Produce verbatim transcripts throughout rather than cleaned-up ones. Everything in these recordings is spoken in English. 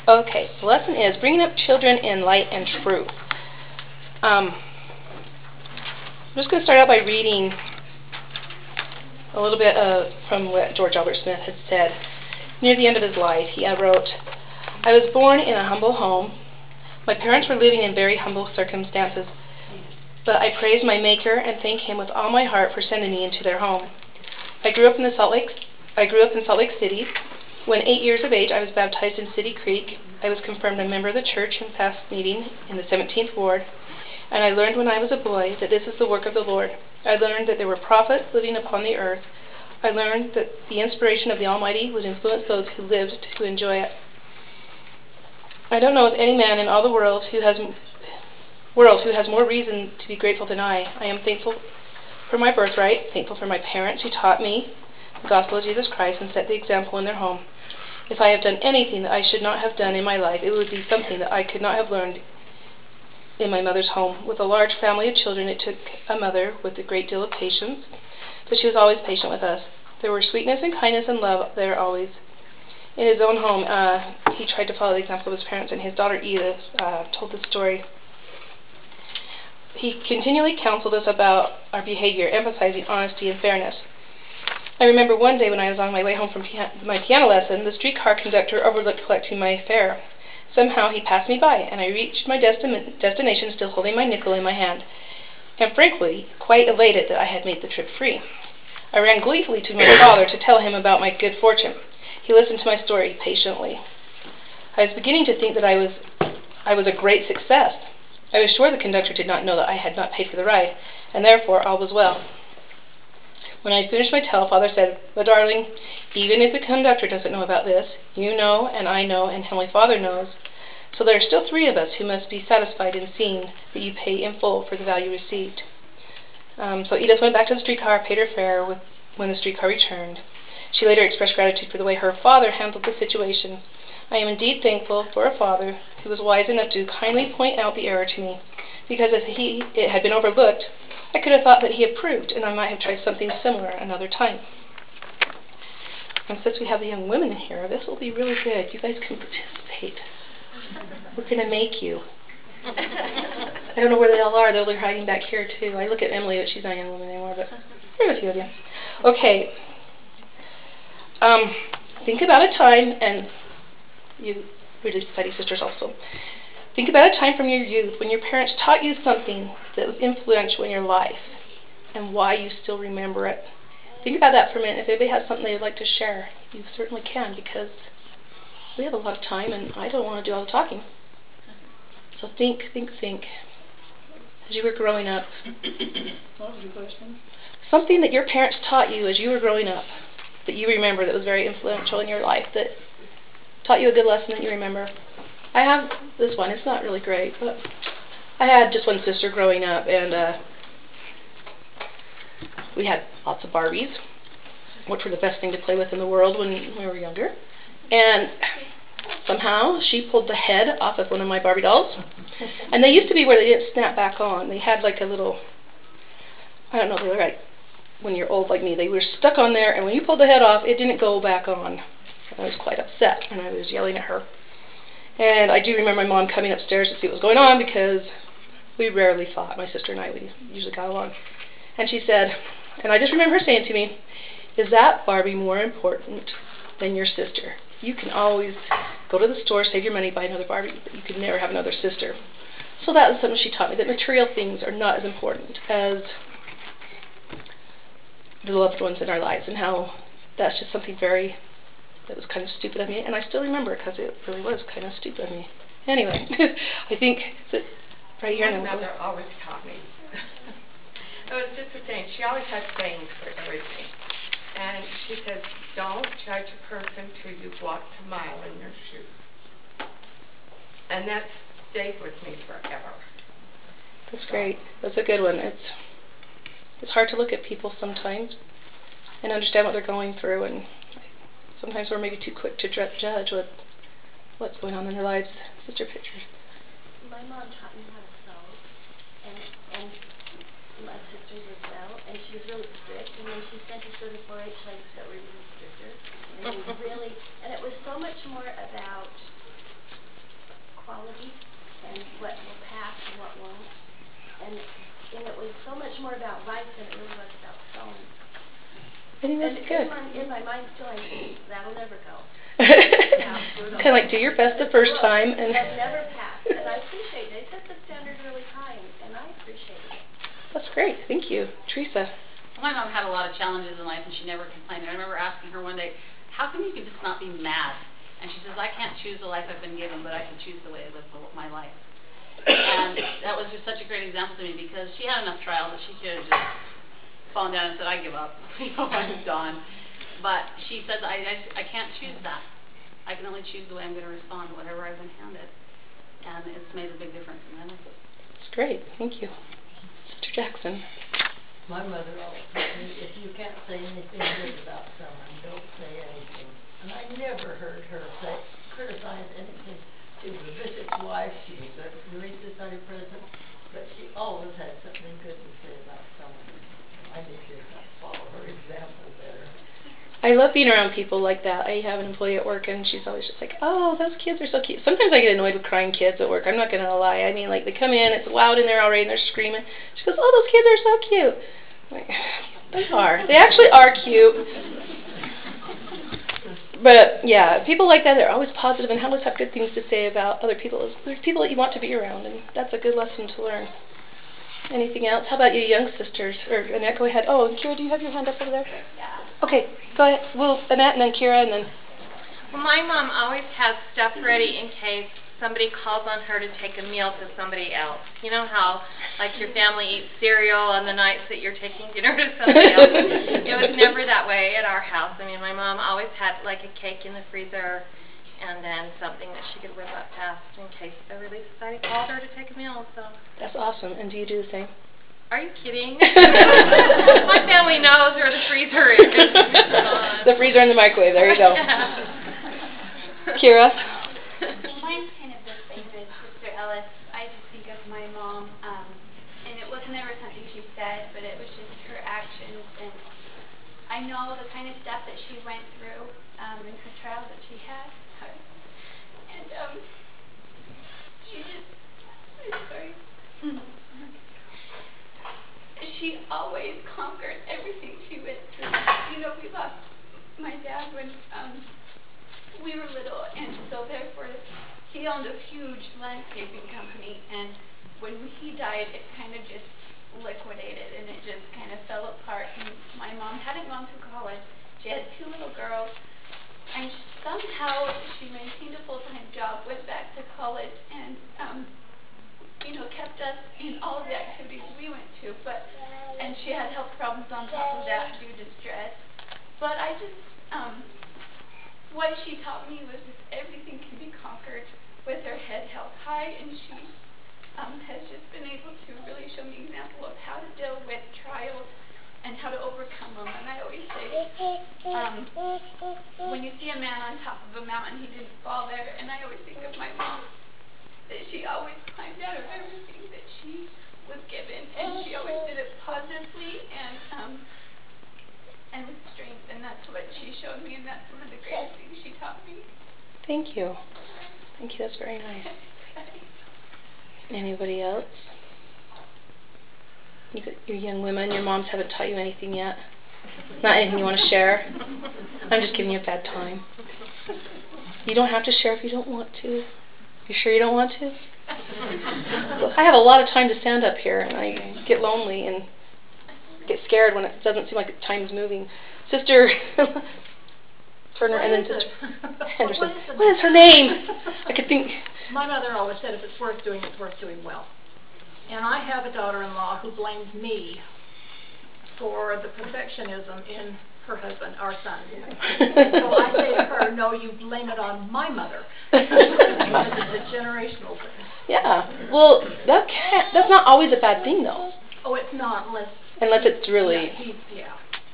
Okay, the lesson is bringing up children in light and truth. Um, I'm just going to start out by reading a little bit uh, from what George Albert Smith had said. Near the end of his life, he wrote, "I was born in a humble home. My parents were living in very humble circumstances, but I praise my Maker and thank Him with all my heart for sending me into their home. I grew up in the Salt Lake. I grew up in Salt Lake City. When eight years of age, I was baptized in City Creek. I was confirmed a member of the church in fast meeting in the seventeenth Ward, and I learned when I was a boy that this is the work of the Lord. I learned that there were prophets living upon the earth. I learned that the inspiration of the Almighty would influence those who lived to enjoy it. I don't know of any man in all the world who has world who has more reason to be grateful than I. I am thankful for my birthright, thankful for my parents who taught me the gospel of Jesus Christ and set the example in their home. If I have done anything that I should not have done in my life, it would be something that I could not have learned in my mother's home. With a large family of children, it took a mother with a great deal of patience, but she was always patient with us. There were sweetness and kindness and love there always. In his own home, uh, he tried to follow the example of his parents, and his daughter Edith uh, told the story. He continually counseled us about our behavior, emphasizing honesty and fairness. I remember one day when I was on my way home from pian my piano lesson, the streetcar conductor overlooked collecting my fare. Somehow he passed me by, and I reached my desti destination still holding my nickel in my hand, and frankly, quite elated that I had made the trip free. I ran gleefully to my father to tell him about my good fortune. He listened to my story patiently. I was beginning to think that I was, I was a great success. I was sure the conductor did not know that I had not paid for the ride, and therefore all was well. When I finished my tale, Father said, "But darling, even if the conductor doesn't know about this, you know, and I know, and Heavenly Father knows. So there are still three of us who must be satisfied in seeing that you pay in full for the value received." Um, so Edith went back to the streetcar, paid her fare with, when the streetcar returned. She later expressed gratitude for the way her father handled the situation. "I am indeed thankful for a father who was wise enough to kindly point out the error to me, because if he, it had been overlooked, I could have thought that he approved, and I might have tried something similar another time." And since we have the young women here, this will be really good. You guys can participate. We're going to make you. I don't know where they all are. They'll be hiding back here, too. I look at Emily, but she's not a young woman anymore, but there's a few of you. Okay. Um, think about a time, and you Relief Society sisters also. Think about a time from your youth when your parents taught you something that was influential in your life and why you still remember it. Think about that for a minute. If anybody has something they'd like to share, you certainly can, because we have a lot of time and I don't want to do all the talking. So think, think, think. As you were growing up. What was your question? Something that your parents taught you as you were growing up that you remember that was very influential in your life, that taught you a good lesson that you remember. I have this one. It's not really great, but I had just one sister growing up, and uh, we had lots of Barbies, which were the best thing to play with in the world when we were younger. And somehow she pulled the head off of one of my Barbie dolls. And they used to be where they didn't snap back on. They had like a little, I don't know, they were like, when you're old like me, they were stuck on there, and when you pulled the head off, it didn't go back on. I was quite upset, and I was yelling at her. And I do remember my mom coming upstairs to see what was going on, because we rarely fought. My sister and I, we usually got along. And she said, and I just remember her saying to me, "Is that Barbie more important than your sister? You can always go to the store, save your money, buy another Barbie, but you could never have another sister." So that was something she taught me, that material things are not as important as the loved ones in our lives, and how that's just something very, that was kind of stupid of me, and I still remember it because it really was kind of stupid of me. Anyway, I think that right here. My mother always taught me. It was just the same. She always had sayings for everything. And she says, "Don't judge a person till you've walked a mile in their shoes." And that's stayed with me forever. That's great. That's a good one. It's it's hard to look at people sometimes and understand what they're going through, and sometimes we're maybe too quick to judge what what's going on in their lives. Sister Pictures. My mom taught me how to sew, and and my sisters as well, and she was really strict, and then she sent us to the four H like got really stricter, and it was really, and it was so much more about quality and what will pass and what won't. And, and it was so much more about life than it really was about sewing. I think that's and good. In my, in my mind still, I'm thinking, that'll never go. It's kind of like do your best the first time. and That never passed. And I appreciate it. It set the standard really high, and, and I appreciate it. That's great. Thank you. Teresa. My mom had a lot of challenges in life, and she never complained. And I remember asking her one day, how come you can just not be mad? And she says, I can't choose the life I've been given, but I can choose the way I live my life. And that was just such a great example to me, because she had enough trials that she could have just fallen down and said, I give up. You know, I'm done. But she says, I, I, I can't choose that. I can only choose the way I'm going to respond to whatever I've been handed. And it's made a big difference in my life. That's great. Thank you. Sister Jackson. My mother always told me, if you can't say anything good about someone, don't say anything. And I never heard her say, criticize anything. She was a bishop's wife, she was a Relief Society president, but she always had something good to say about someone. I need to follow her example better. I love being around people like that. I have an employee at work, and she's always just like, oh, those kids are so cute. Sometimes I get annoyed with crying kids at work. I'm not going to lie. I mean, like, they come in, it's loud in there already, and they're screaming. She goes, oh, those kids are so cute. I'm like, they are. They actually are cute. But, yeah, people like that, they're always positive and always have good things to say about other people. There's people that you want to be around, and that's a good lesson to learn. Anything else? How about you young sisters? Or Annette, go ahead. Oh, Kira, do you have your hand up over there? Yeah. Okay, go ahead. Well, Annette, and then Kira, and then... Well, my mom always has stuff ready in case somebody calls on her to take a meal to somebody else. You know how, like, your family eats cereal on the nights that you're taking dinner to somebody else? It was never that way at our house. I mean, my mom always had, like, a cake in the freezer and then something that she could whip up fast in case the Relief Society called her to take a meal. So That's awesome. And do you do the same? Are you kidding? My family knows where the freezer is. The freezer and the microwave. There you go. Kira? Well, mine's kind of the same as Sister Ellis. I just think of my mom, um, and it was never something she said, but it was just her actions. And I know the kind of stuff that she went through um, and her trials that she had. And um, she just, I'm sorry. She always conquered everything she went through. You know, we lost my dad when um, we were little, and so therefore he owned a huge landscaping company, and when he died, it kind of just liquidated, and it just kind of fell apart. And my mom hadn't gone to college. She had two little girls, and somehow she maintained a full-time job, went back to college, and um, you know, kept us in all of the activities we went to, but, and she had health problems on top of that due to stress. But I just, um, what she taught me was just everything can be conquered with her head held high, and she um, has just been able to really show me an example of how to deal with trials and how to overcome them. And I always say, um, when you see a man on top of a mountain, he didn't fall there. And I always think of my mom, that she always climbed out of everything that she was given, and she always did it positively and um, and with strength, and that's what she showed me, and that's one of the greatest things she taught me. Thank you. Thank you. That's very nice. Anybody else? You, you're young women. Your moms haven't taught you anything yet. Not anything you want to share. I'm just giving you a bad time. You don't have to share if you don't want to. You sure you don't want to? I have a lot of time to stand up here, and I get lonely and get scared when it doesn't seem like time is moving. Sister Turner, What and then is Sister it? Henderson. What is the What is her name? I could think. My mother always said if it's worth doing, it's worth doing well. And I have a daughter-in-law who blames me for the perfectionism in her husband, our son. So I say to her, no, you blame it on my mother. It's a generational thing. Yeah. Well, that can't, that's not always a bad thing, though. Oh, it's not unless... Unless it's really... Yeah. He, yeah.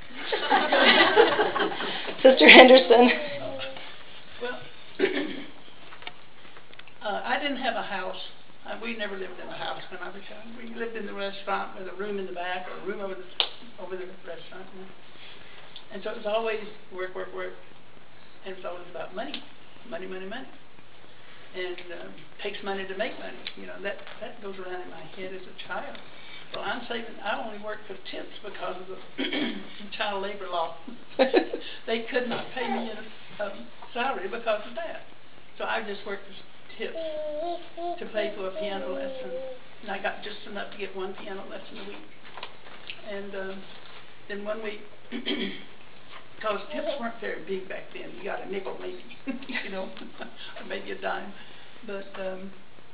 Sister Henderson. Well, uh, I didn't have a house. Uh, we never lived in a house when I was young. We lived in the restaurant with a room in the back or a room over the over the restaurant. You know? And so it was always work, work, work. And it was always about money. Money, money, money. and um, takes money to make money. You know, that, that goes around in my head as a child. Well, I'm saving, I only work for tips because of the child labor law. They could not pay me a, a salary because of that. So I just worked as tips to pay for a piano lesson. And I got just enough to get one piano lesson a week. And um, then one week, because tips weren't very big back then, you got a nickel maybe, you know, or maybe a dime. But um,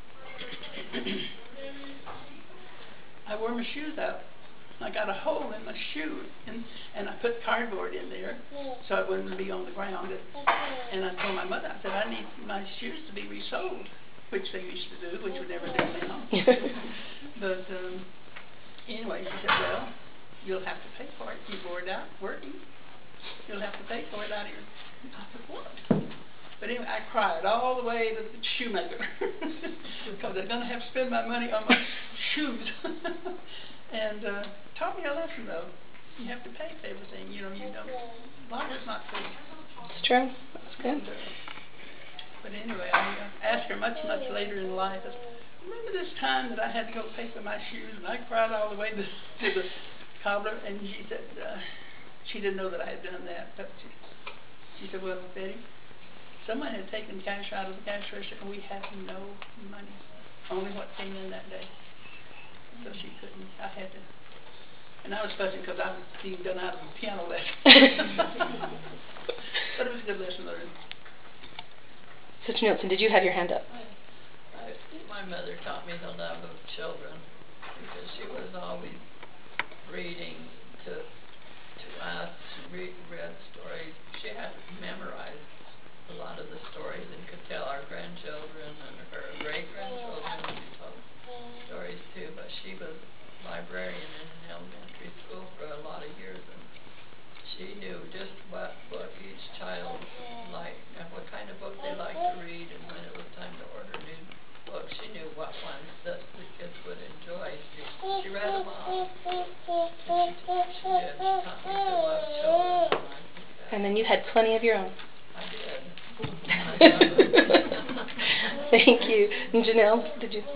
I wore my shoes out. I got a hole in my shoe, and, and I put cardboard in there so it wouldn't be on the ground. And I told my mother, I said, I need my shoes to be resoled, which they used to do, which we never do now. But um, anyway, she said, well, you'll have to pay for it. You wore it out working. You'll have to pay for it out of your... I said, what? But anyway, I cried all the way to the shoemaker because they're going to have to spend my money on my shoes. And uh, taught me a lesson, though. You have to pay for everything. You know, you don't. Life is not free. It's true. That's good. And, uh, but anyway, I uh, asked her much, much later in life, I said, remember this time that I had to go pay for my shoes, and I cried all the way to, to the cobbler, and she said, uh, she didn't know that I had done that, but she, she said, well, Betty, someone had taken cash out of the cash register, and we had no money, only what came in that day. So she couldn't, I had to, and I was fussing because I was being done out of a piano lesson. But it was a good lesson learned. Sister Nielsen, did you have your hand up? I, my mother taught me the love of children because she was always reading to to us. She read, read stories. She had memorized a lot of the stories and could tell our grandchildren and her great-grandchildren stories too. But she was librarian in an elementary school for a lot of years, and she knew just what book each child liked and what kind of book they liked to read, and when it was time to order new books, she knew what ones that the kids would enjoy. She, she read them all. And she, she did. She taught me to love children. And, I think that And then you had plenty of your own. I did. I love Thank you. And Janelle, did you?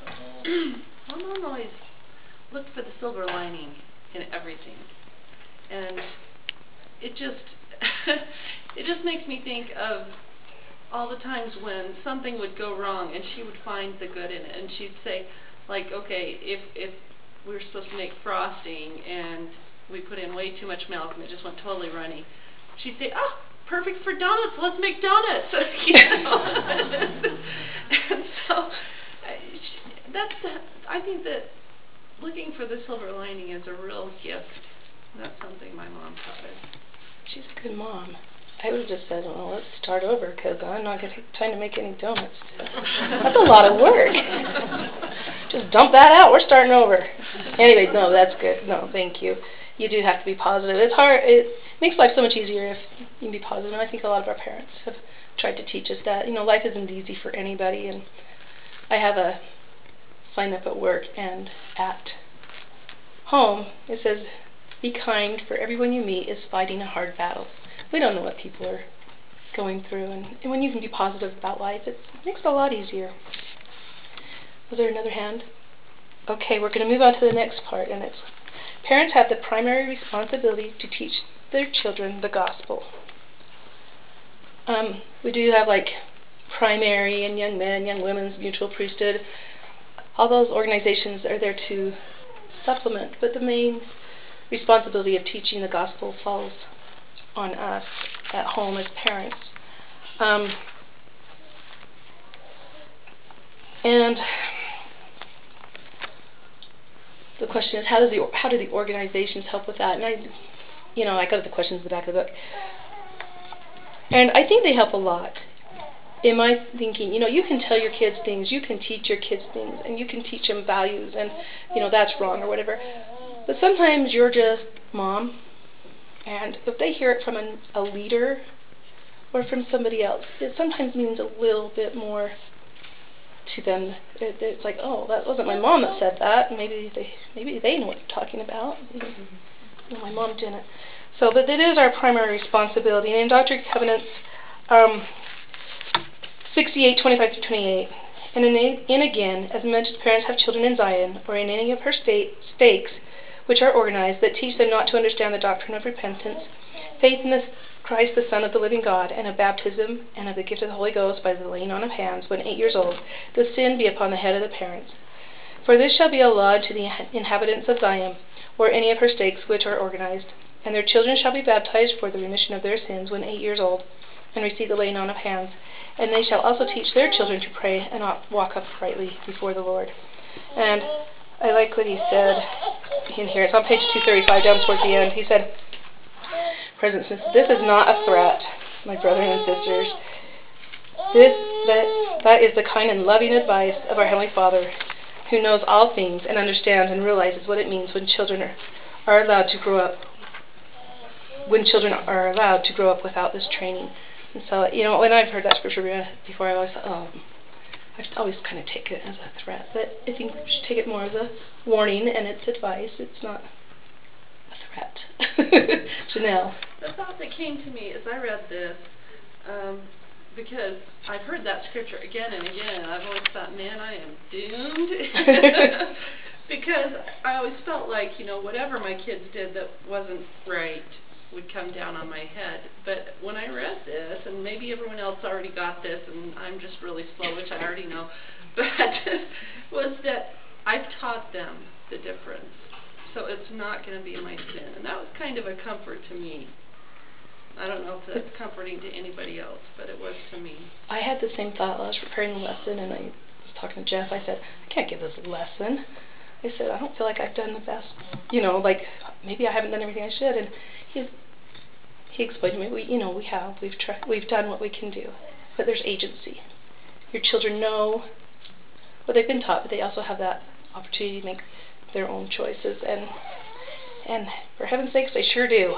My mom always looked for the silver lining in everything, and it just it just makes me think of all the times when something would go wrong and she would find the good in it, and she'd say, like, okay, if if we were supposed to make frosting and we put in way too much milk and it just went totally runny, she'd say, oh, perfect for donuts, let's make donuts. You know? And so she, that's I think that looking for the silver lining is a real gift. That's something my mom taught us. She's a good mom. I would have just said, well, let's start over because I'm not going to take time to make any donuts. That's a lot of work. Just dump that out. We're starting over. Anyway, no, that's good. No, thank you. You do have to be positive. It's hard. It makes life so much easier if you can be positive. And I think a lot of our parents have tried to teach us that. You know, life isn't easy for anybody. And I have a sign up at work and at home. It says, be kind, for everyone you meet is fighting a hard battle. We don't know what people are going through, and, and when you can be positive about life, it makes it a lot easier. Was there another hand? Okay, we're going to move on to the next part, and it's parents have the primary responsibility to teach their children the gospel. Um, we do have like primary and young men, young women's mutual priesthood. All those organizations are there to supplement, but the main responsibility of teaching the gospel falls on us at home as parents. Um, and the question is, how does the how do the organizations help with that? And I, you know, I got the questions in the back of the book, and I think they help a lot. In my thinking, you know, you can tell your kids things, you can teach your kids things, and you can teach them values, and you know that's wrong or whatever. But sometimes you're just mom. And if they hear it from an, a leader or from somebody else, it sometimes means a little bit more to them. It, it's like, oh, that wasn't my mom that said that. Maybe they maybe they know what they're talking about. No, my mom didn't. So, but it is our primary responsibility. And in Doctrine and Covenants, um, sixty-eight, twenty-five through twenty-eight. And in, in again, as much as parents have children in Zion, or in any of her state, stakes, which are organized, that teach them not to understand the doctrine of repentance, faith in this Christ the Son of the living God, and of baptism, and of the gift of the Holy Ghost by the laying on of hands, when eight years old, the sin be upon the head of the parents. For this shall be a law to the inhabitants of Zion, or any of her stakes which are organized. And their children shall be baptized for the remission of their sins when eight years old, and receive the laying on of hands. And they shall also teach their children to pray and walk uprightly before the Lord. And I like what he said in here. It's on page two thirty-five, down towards the end. He said, President Smith, this is not a threat, my brothers and sisters. This that that is the kind and loving advice of our Heavenly Father, who knows all things and understands and realizes what it means when children are, are allowed to grow up. When children are allowed to grow up without this training. And so, you know, when I've heard that scripture before, I always thought, oh, I've always kind of taken it as a threat. But I think we should take it more as a warning, and it's advice. It's not a threat. Janelle. The thought that came to me as I read this, um, because I've heard that scripture again and again, and I've always thought, man, I am doomed. Because I always felt like, you know, whatever my kids did that wasn't right would come down on my head. But when I read this, and maybe everyone else already got this, and I'm just really slow, which I already know, but was that I've taught them the difference. So it's not going to be my sin. And that was kind of a comfort to me. I don't know if that's comforting to anybody else, but it was to me. I had the same thought while I was preparing the lesson, and I was talking to Jeff. I said, I can't give this lesson. I said, I don't feel like I've done the best, you know, like maybe I haven't done everything I should. And he he explained to me, we, you know, we have, we've tried, we've done what we can do, but there's agency. Your children know what they've been taught, but they also have that opportunity to make their own choices, and and for heaven's sakes, they sure do.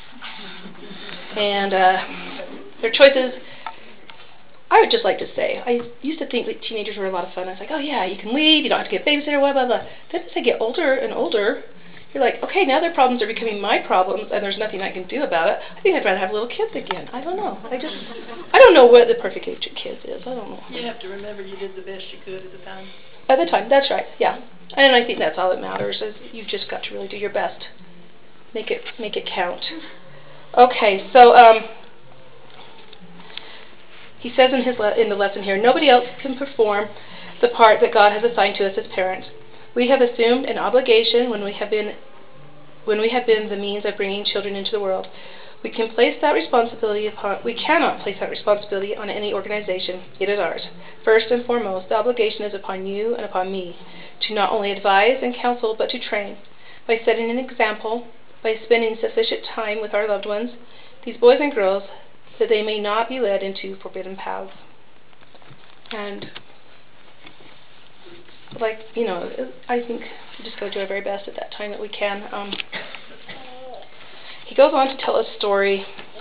And uh, their choices, I would just like to say, I used to think that teenagers were a lot of fun. I was like, oh yeah, you can leave, you don't have to get a babysitter, blah, blah, blah. Then as they get older and older, you're like, okay, now their problems are becoming my problems, and there's nothing I can do about it. I think I'd rather have little kids again. I don't know. I just, I don't know what the perfect age of kids is. I don't know. You have to remember you did the best you could at the time. At the time, that's right, yeah. And I think that's all that matters, is you've just got to really do your best. Make it, make it count. Okay, so, um... he says in his le- in the lesson here, nobody else can perform the part that God has assigned to us as parents. We have assumed an obligation when we have been when we have been the means of bringing children into the world. We can place that responsibility upon we cannot place that responsibility on any organization. It is ours. First and foremost, the obligation is upon you and upon me to not only advise and counsel, but to train. By setting an example, by spending sufficient time with our loved ones, these boys and girls, that they may not be led into forbidden paths. And, like, you know, I think we just got to do our very best at that time that we can. Um, he goes on to tell a story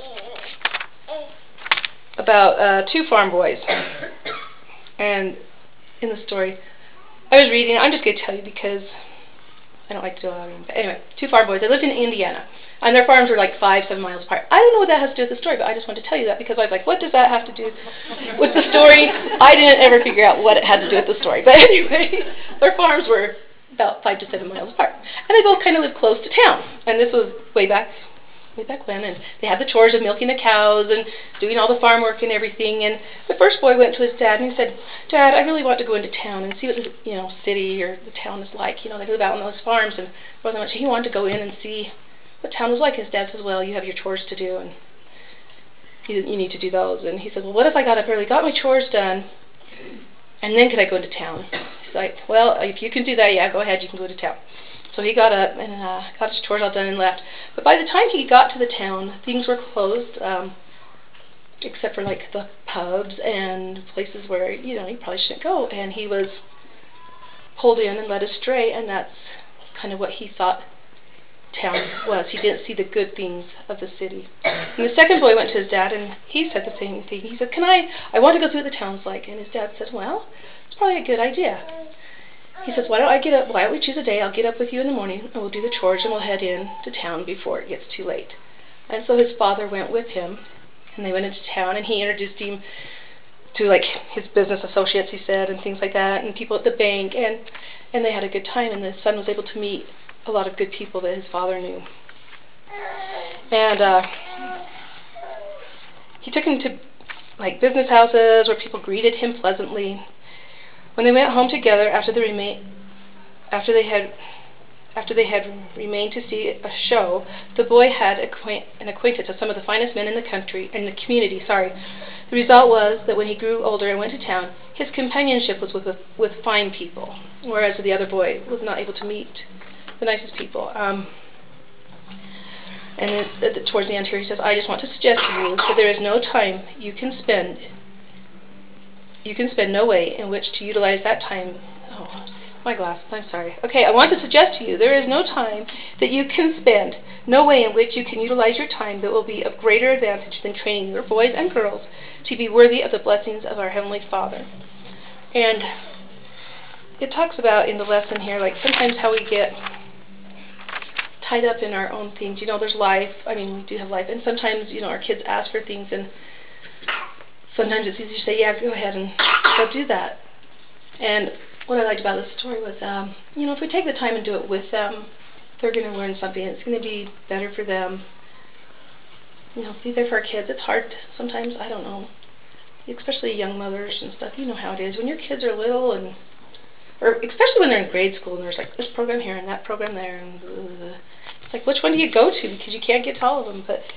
about uh, two farm boys. And in the story, I was reading, I'm just going to tell you because I don't like to do a lot of reading. But anyway, two farm boys. They lived in Indiana. And their farms were like five, seven miles apart. I don't know what that has to do with the story, but I just want to tell you that because I was like, what does that have to do with the story? I didn't ever figure out what it had to do with the story. But anyway, their farms were about five to seven miles apart. And they both kind of lived close to town. And this was way back, way back when. And they had the chores of milking the cows and doing all the farm work and everything. And the first boy went to his dad and he said, Dad, I really want to go into town and see what the you know city or the town is like. You know, they live out on those farms. And there wasn't much. He wanted to go in and see what town was like. His dad says, well, you have your chores to do, and you, you need to do those. And he said, well, what if I got up early, got my chores done, and then could I go into town? He's like, well, if you can do that, yeah, go ahead, you can go to town. So he got up and uh, got his chores all done and left. But by the time he got to the town, things were closed, um, except for like the pubs and places where, you know, you probably shouldn't go. And he was pulled in and led astray, and that's kind of what he thought town was. He didn't see the good things of the city. And the second boy went to his dad and he said the same thing. He said, can I, I want to go see what the town's like. And his dad said, well, it's probably a good idea. He says, why don't I get up, why don't we choose a day, I'll get up with you in the morning and we'll do the chores and we'll head in to town before it gets too late. And so his father went with him and they went into town and he introduced him to like his business associates, he said, and things like that, and people at the bank, and and they had a good time, and the son was able to meet a lot of good people that his father knew. And uh, he took him to like business houses where people greeted him pleasantly. When they went home together after the remain after they had after they had remained to see a show, the boy had acquaint an acquaintance of some of the finest men in the country in the community. Sorry. The result was that when he grew older and went to town, his companionship was with with, with fine people, whereas the other boy was not able to meet the nicest people. Um, and then, uh, towards the end here, he says, "I just want to suggest to you that there is no time you can spend. You can spend no way in which to utilize that time." Oh, my glasses. I'm sorry. Okay, I want to suggest to you there is no time that you can spend, no way in which you can utilize your time that will be of greater advantage than training your boys and girls to be worthy of the blessings of our Heavenly Father. And it talks about in the lesson here, like sometimes how we get tied up in our own things. You know, there's life. I mean, we do have life. And sometimes, you know, our kids ask for things, and sometimes it's easy to say, yeah, go ahead and go do that. And what I liked about this story was, um, you know, if we take the time and do it with them, they're going to learn something. It's going to be better for them. You know, be there for our kids. It's hard sometimes. I don't know. Especially young mothers and stuff. You know how it is. When your kids are little, and or especially when they're in grade school, and there's like this program here and that program there, and uh, it's like, which one do you go to? Because you can't get to all of them. But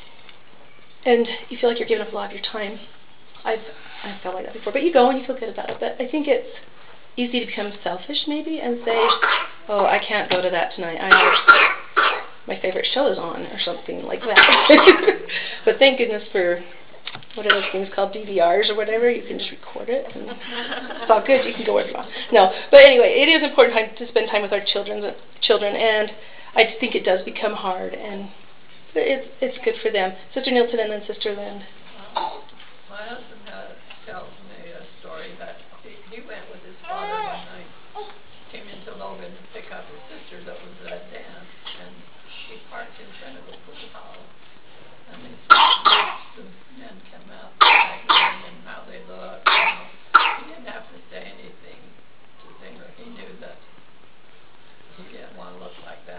and you feel like you're giving up a lot of your time. I've I've felt like that before. But you go and you feel good about it. But I think it's easy to become selfish maybe and say, oh, I can't go to that tonight. I have my favorite show is on or something like that. But thank goodness for what are those things called, D V Rs or whatever. You can just record it and it's all good. You can go wherever you want. No, but anyway, it is important time to spend time with our children, children, and I think it does become hard, and it's it's good for them. Sister Nielsen and then Sister Lind. My husband uh, tells me a story that he, he went with his father one night, came into Logan to pick up his sister that was at a dance, and he parked in front of the pool hall, and these groups of men come out and how they look. You know. He didn't have to say anything to Singer. He knew that he didn't want to look like that.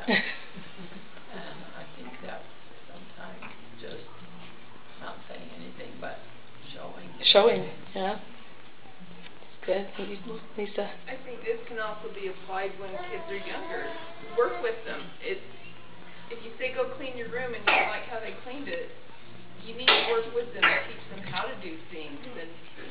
And I think that's sometimes just not saying anything, but showing. Showing, yeah. It's good. You, Lisa? I think this can also be applied when kids are younger. Work with them. It's if you say go clean your room and you don't like how they cleaned it, you need to work with them and teach them how to do things. And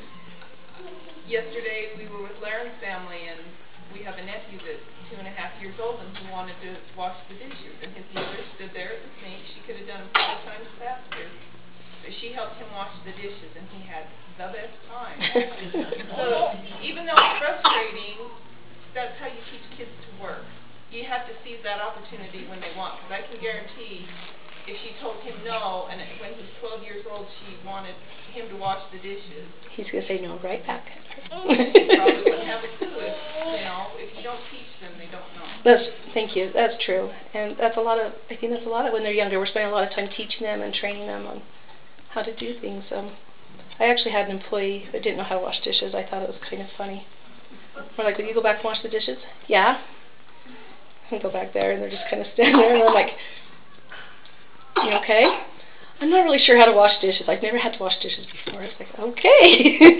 yesterday we were with Laren's family, and we have a nephew that's two and a half years old and who wanted to wash the dishes, and his mother stood there at the sink. She could have done them four times faster, but she helped him wash the dishes, and he had the best time. So even though it's frustrating, that's how you teach kids to work. You have to seize that opportunity when they want, because I can guarantee if she told him no, and when he's twelve years old she wanted him to wash the dishes, he's going to say no right back. he probably wouldn't have a clue. If, you know, if you don't teach them, they don't know. That's, thank you. That's true. And that's a lot of, I think that's a lot of when they're younger. We're spending a lot of time teaching them and training them on how to do things. Um, I actually had an employee that didn't know how to wash dishes. I thought it was kind of funny. We're like, will you go back and wash the dishes? Yeah. And go back there, and they're just kind of standing there, and I'm like, you okay? I'm not really sure how to wash dishes. I've never had to wash dishes before. It's like, okay.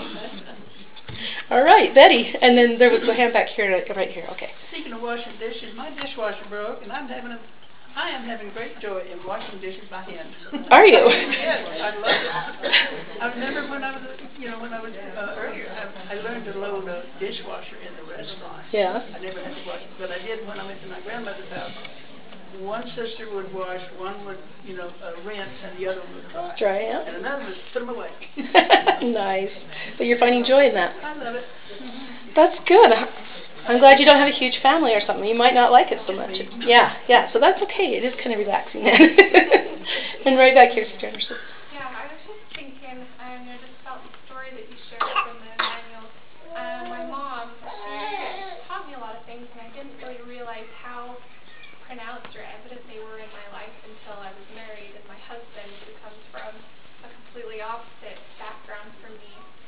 All right, Betty. And then there was a hand back here, right here. Okay. Speaking of washing dishes, my dishwasher broke, and I'm having a, I am having great joy in washing dishes by hand. Are you? Yes, I love it. I remember when I was, you know, when I was uh, earlier, I, I learned to load a dishwasher in the restaurant. Yeah. I never had to wash it, but I did when I went to my grandmother's house. One sister would wash, one would, you know, uh, rinse, and the other would dry. Dry, yeah. And another would put them away. Nice. But you're finding joy in that. I love it. That's good. I'm glad you don't have a huge family or something. You might not like it so much. Yeah, yeah. So that's okay. It is kind of relaxing then. And right back here, Sister Anderson. Yeah, I was just thinking, um, you know, just about the story that you shared from the manual. Um, my mom, she taught me a lot of things, and I didn't really realize how pronounced or evident they were in my life until I was married, and my husband, who comes from a completely opposite background from me,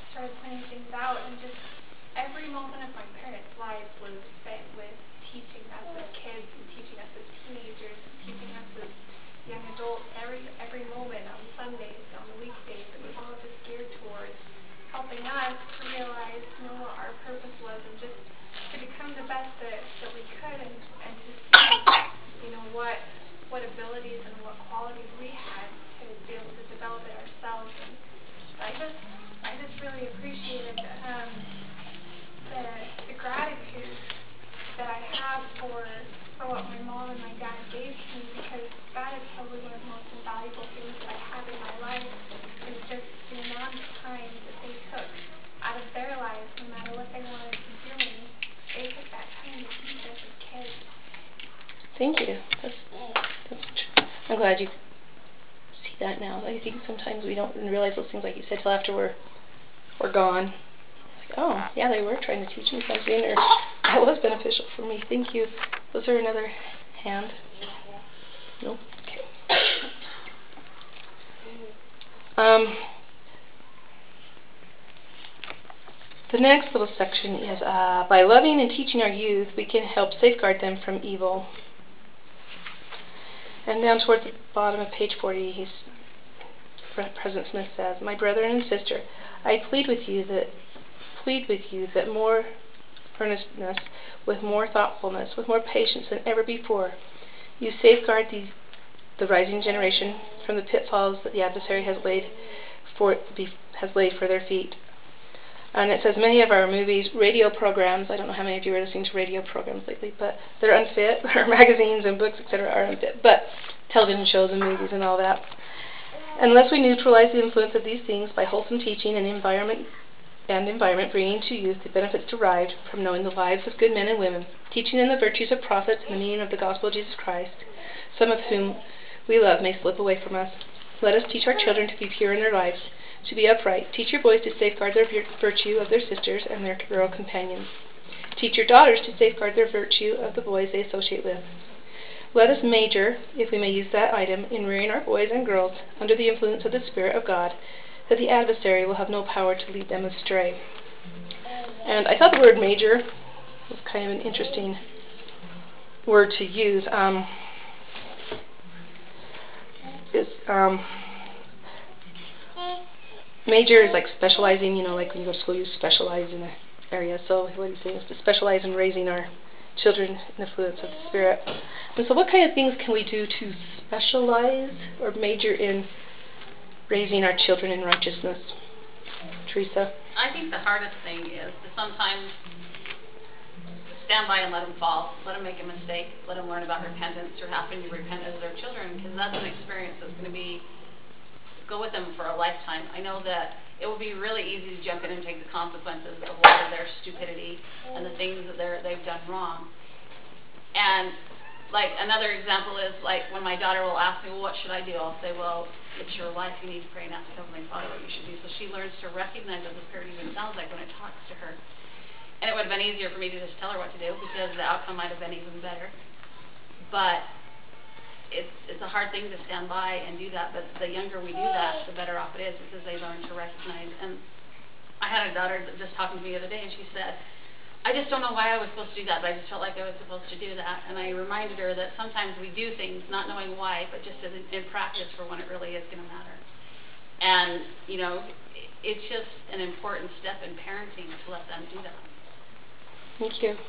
started pointing things out, and just every moment of my parents' lives was spent with teaching us as kids and teaching us as teenagers and teaching us as young adults. Every every moment on Sundays, on the weekdays, it was all just geared towards helping us to realize, you know, what our purpose was, and just to become the best that, that we could, and, and to see, you know, what what abilities and what qualities we had to be able to develop it ourselves. And I just I just really appreciated um, the the gratitude that I have for for what my mom and my dad gave to me, because that is probably one of the most invaluable things that I have in my life, is just the amount of time that they took out of their lives, no matter what they wanted to do. They took that time to teach us as kids. Thank you. That's that's. Tr- I'm glad you see that now. I think sometimes we don't realize those things, like you said, till after we're we're gone. It's like, oh, yeah, they were trying to teach me something, or that was beneficial for me. Thank you. Was there another hand? No. Okay. Um. The next little section is, uh, by loving and teaching our youth, we can help safeguard them from evil. And down towards the bottom of page forty, he's, President Smith says, "My brethren and sister, I plead with you that plead with you that more earnestness, with more thoughtfulness, with more patience than ever before, you safeguard the the rising generation from the pitfalls that the adversary has laid for be, has laid for their feet." And it says many of our movies, radio programs, I don't know how many of you are listening to radio programs lately, but they're unfit. Our magazines and books, et cetera, are unfit. But television shows and movies and all that. Unless we neutralize the influence of these things by wholesome teaching and environment and environment bringing to youth the benefits derived from knowing the lives of good men and women, teaching them the virtues of prophets and the meaning of the gospel of Jesus Christ, some of whom we love may slip away from us. Let us teach our children to be pure in their lives, to be upright. Teach your boys to safeguard their virtue of their sisters and their girl companions. Teach your daughters to safeguard their virtue of the boys they associate with. Let us major, if we may use that item, in rearing our boys and girls under the influence of the Spirit of God, that the adversary will have no power to lead them astray. And I thought the word major was kind of an interesting word to use. Um, it's, um, major is like specializing, you know, like when you go to school you specialize in an area. So what he's saying is to specialize in raising our children in the influence of the Spirit. And so what kind of things can we do to specialize or major in raising our children in righteousness? Teresa? I think the hardest thing is to sometimes stand by and let them fall, let them make a mistake, let them learn about repentance or having to repent as their children, because that's an experience that's going to be go with them for a lifetime. I know that it would be really easy to jump in and take the consequences of a lot of their stupidity and the things that they're, they've done wrong. And like another example is like when my daughter will ask me, well, what should I do? I'll say, well, it's your life. You need to pray and ask Heavenly Father what you should do. So she learns to recognize what the Spirit even sounds like when it talks to her. And it would have been easier for me to just tell her what to do because the outcome might have been even better. But it's it's a hard thing to stand by and do that. But the younger we do that, the better off it is because they learn to recognize. And I had a daughter just talking to me the other day, and she said, I just don't know why I was supposed to do that, but I just felt like I was supposed to do that. And I reminded her that sometimes we do things not knowing why, but just in, in practice for when it really is going to matter. And, you know, it's just an important step in parenting to let them do that. Thank you.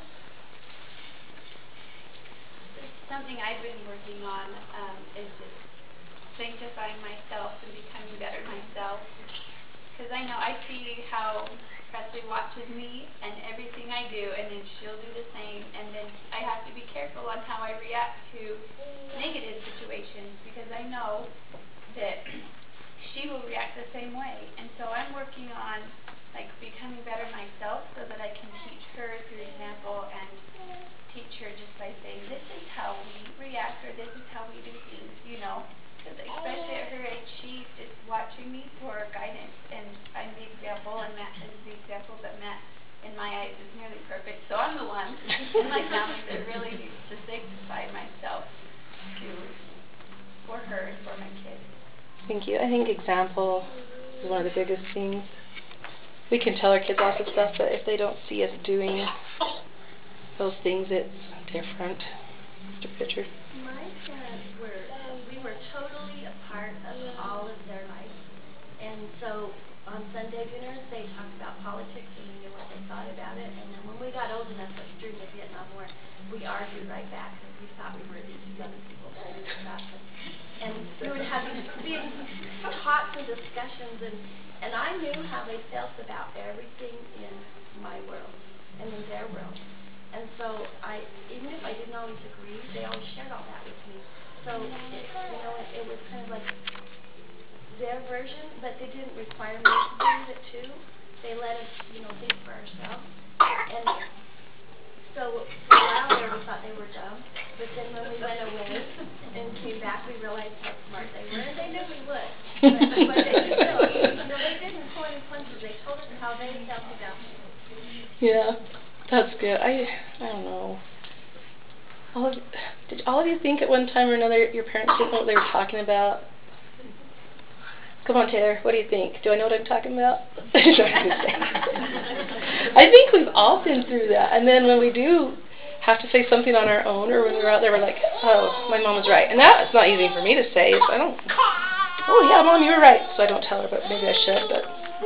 Something I've been working on um, is just sanctifying myself and becoming better myself. Because I know I see how Presley watches me and everything I do, and then she'll do the same. And then I have to be careful on how I react to negative situations because I know that she will react the same way. And so I'm working on like becoming better myself so that I can teach her through example and teach her just by saying, this is how we react or this is how we do things, you know. Because especially at her age, she's just watching me for guidance. And I'm the example and Matt is the example, but Matt, in my eyes, is nearly perfect. So I'm the one in my family that really needs to sanctify myself to, for her and for my kids. Thank you. I think example is one of the biggest things. we can tell our kids lots of stuff, but if they don't see us doing those things, it's different. Mister Pitcher. My parents were, we were totally a part of all of their life. And so on Sunday dinners, they talked about politics and we knew what they thought about it. And then when we got old enough during the Vietnam War, we argued right back because we thought we were these young people that knew stuff. And, and we would have these big talks and discussions, and, and I knew how they felt about everything in my world and in their world. And so I, even if I didn't always agree, they always shared all that with me. So, it, you know, it, it was kind of like their version, but they didn't require me to believe it too. They let us, you know, think for ourselves. And so for a while there, we thought they were dumb. But then when we went away and came back, we realized how smart they were. And they knew we would. But, but they still, you know, they didn't pull any punches. They told us how they felt about it. Yeah, that's good. I I don't know. All of, did all of you think at one time or another your parents didn't know what they were talking about? Come on, Taylor. What do you think? Do I know what I'm talking about? I think we've all been through that. And then when we do have to say something on our own, or when we're out there, we're like, oh, my mom was right. And that's not easy for me to say. So I don't, oh, yeah, Mom, you were right. So I don't tell her, but maybe I should. But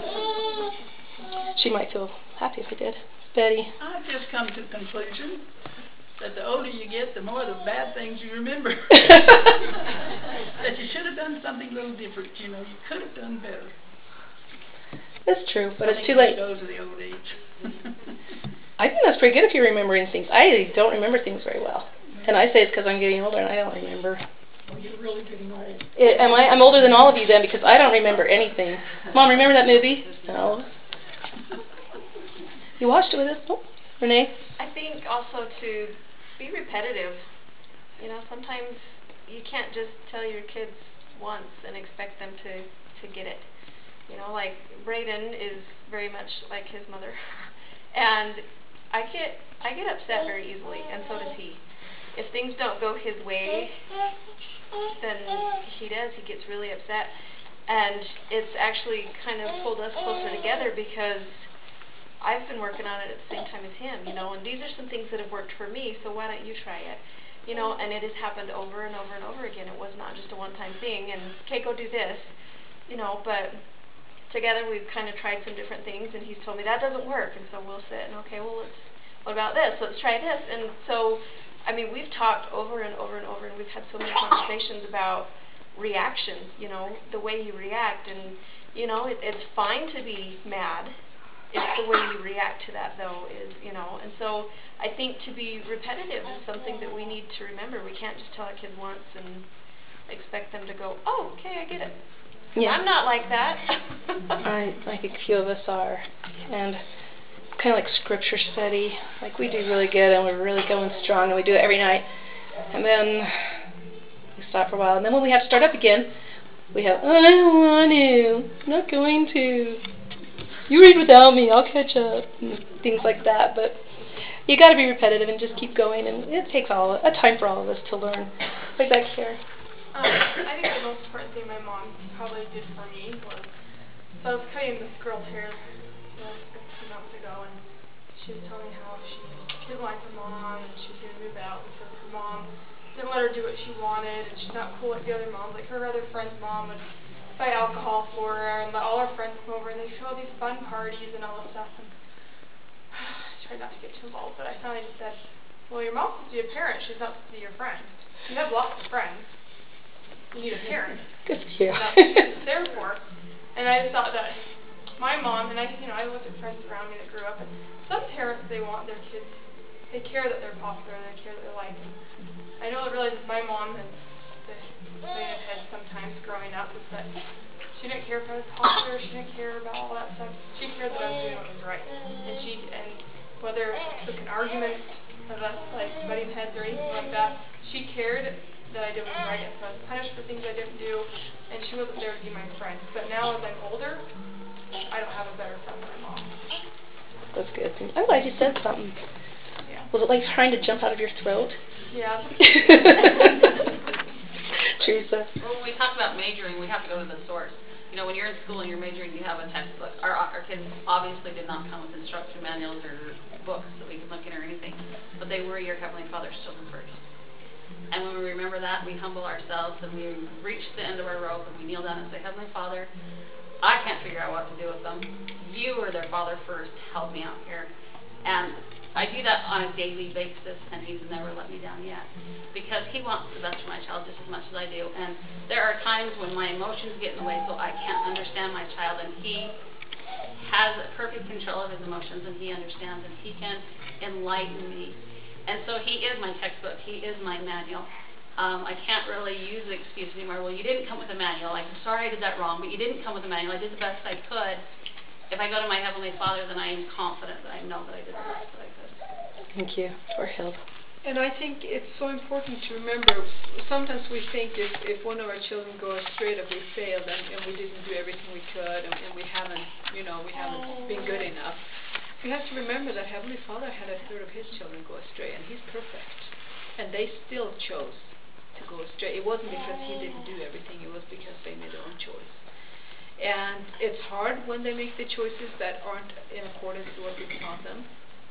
she might feel happy if I did. Betty. I've just come to the conclusion that the older you get, the more the bad things you remember. That you should have done something a little different. You know, you could have done better. That's true, but I it's think too that late. goes to the old age. I think that's pretty good if you're remembering things. I don't remember things very well. And I say it's because I'm getting older and I don't remember. Oh, you're really getting old. It, am I? I'm older than all of you then because I don't remember anything. Mom, remember that movie? No. You watched it with us? Oh, Renee? I think also to be repetitive. You know, sometimes you can't just tell your kids once and expect them to, to get it. You know, like Braden is very much like his mother. And I get I get upset very easily, and so does he. If things don't go his way, then he does. He gets really upset. And it's actually kind of pulled us closer together because I've been working on it at the same time as him, you know, and these are some things that have worked for me, so why don't you try it? You know, and it has happened over and over and over again. It was not just a one-time thing, and, okay, go do this, you know, but together we've kind of tried some different things, and he's told me that doesn't work, and so we'll sit and, okay, well, let's, what about this? Let's try this. And so, I mean, we've talked over and over and over, and we've had so many conversations about reactions, you know, the way you react, and, you know, it, it's fine to be mad. It's the way you react to that, though, is, you know, and so I think to be repetitive is something that we need to remember. We can't just tell our kids once and expect them to go, oh, okay, I get it. Yeah. I'm not like that. I, I think a few of us are. And it's kind of like scripture study. Like we do really good and we're really going strong and we do it every night. And then we stop for a while. And then when we have to start up again, we have, oh, I don't want to. I'm not going to. You read without me. I'll catch up. And things like that. But you got to be repetitive and just keep going. And it takes all a time for all of us to learn. Right back here. Um, I think the most important thing my mom probably did for me was, so I was cutting this girl's hair uh, a few months ago, and she was telling me how she didn't like her mom, and she was going to move out because her mom didn't let her do what she wanted, and she's not cool like the other moms. Like her other friend's mom would buy alcohol for her, and let all her friends come over, and they'd throw all these fun parties and all this stuff. And I tried not to get too involved, but I finally just said, well, your mom's supposed to be a parent. She's not supposed to be your friend. You have lots of friends. You need a parent. Good for you. That's what it's there for. And I just thought that my mom, and I, you know, I looked at friends around me that grew up, and some parents, they want their kids, they care that they're popular, they care that they're liked. I know I realized with my mom, and the thing I've had sometimes growing up, is that she didn't care if I was popular, she didn't care about all that stuff. She cared that I was doing what was right. And she, and whether it took an argument of us, like, butting heads or anything like that, she cared that I did was right, and so I was punished for things I didn't do, and she wasn't there to be my friend. But now as I'm older, I don't have a better friend than my mom. That's good. I'm glad you said something. Yeah. Was it like trying to jump out of your throat? Yeah. Teresa? Well, when we talk about majoring, we have to go to the source. you know, when you're in school and you're majoring, you have a textbook. Our, our kids obviously did not come with instruction manuals or books that we could look in or anything, but they were your Heavenly Father's children first. And when we remember that, we humble ourselves and we reach the end of our rope and we kneel down and say, Heavenly Father, I can't figure out what to do with them. You were their father first. Help me out here. And I do that on a daily basis, and he's never let me down yet. Because he wants the best for my child just as much as I do. And there are times when my emotions get in the way so I can't understand my child, and he has perfect control of his emotions, and he understands, and he can enlighten me. And so he is my textbook. He is my manual. Um, I can't really use the excuse anymore. Well, you didn't come with a manual. I'm sorry I did that wrong, but you didn't come with a manual. I did the best I could. If I go to my Heavenly Father, then I am confident that I know that I did the best that I could. Thank you, Torhild. And I think it's so important to remember, sometimes we think if, if one of our children go astray that we failed and, and we didn't do everything we could and, and we haven't, you know, we haven't been good enough. We have to remember that Heavenly Father had a third of his children go astray, and he's perfect. And they still chose to go astray. It wasn't because he didn't do everything, it was because they made their own choice. And it's hard when they make the choices that aren't in accordance to what we taught them.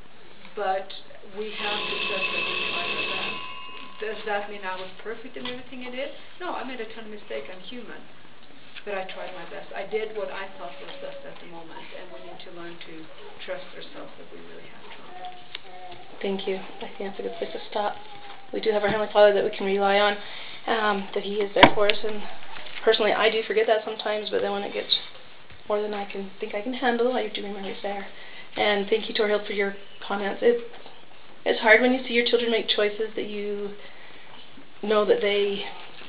But we have to trust that we tried our best. Does that mean I was perfect in everything I did? No, I made a ton of mistakes. I'm human. But I tried my best. I did what I thought was best at the moment. And we need to learn to trust ourselves that we really have tried. Thank you. I think that's a good place to stop. We do have our Heavenly Father that we can rely on, um, that he is there for us. And personally, I do forget that sometimes, but then when it gets more than I can think I can handle, I do remember he's there. And thank you, Torhild, for your comments. It's, it's hard when you see your children make choices that you know that they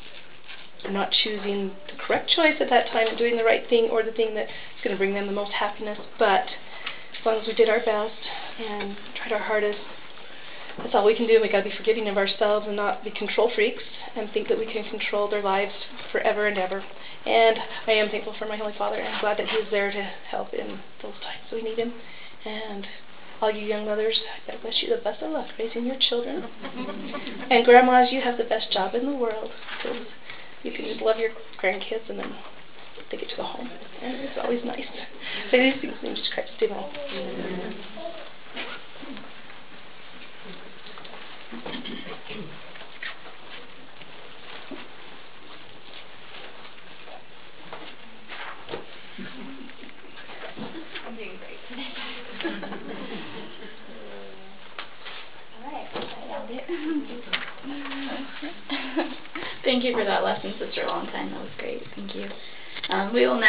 are not choosing the correct choice at that time and doing the right thing or the thing that is going to bring them the most happiness. But as long as we did our best and tried our hardest, that's all we can do. We got to be forgiving of ourselves and not be control freaks and think that we can control their lives forever and ever. And I am thankful for my Heavenly Father, and I'm glad that he is there to help in those times we need him. And all you young mothers, I wish you the best of luck raising your children. And grandmas, you have the best job in the world, because you can just love your grandkids and then they get to go home. And it's always nice. Say these things in Jesus Christ. Amen. Amen. I'm doing great today. Alright, I found it. Thank you for that lesson, Sister Longtime. That was great. Thank you. Um, we will now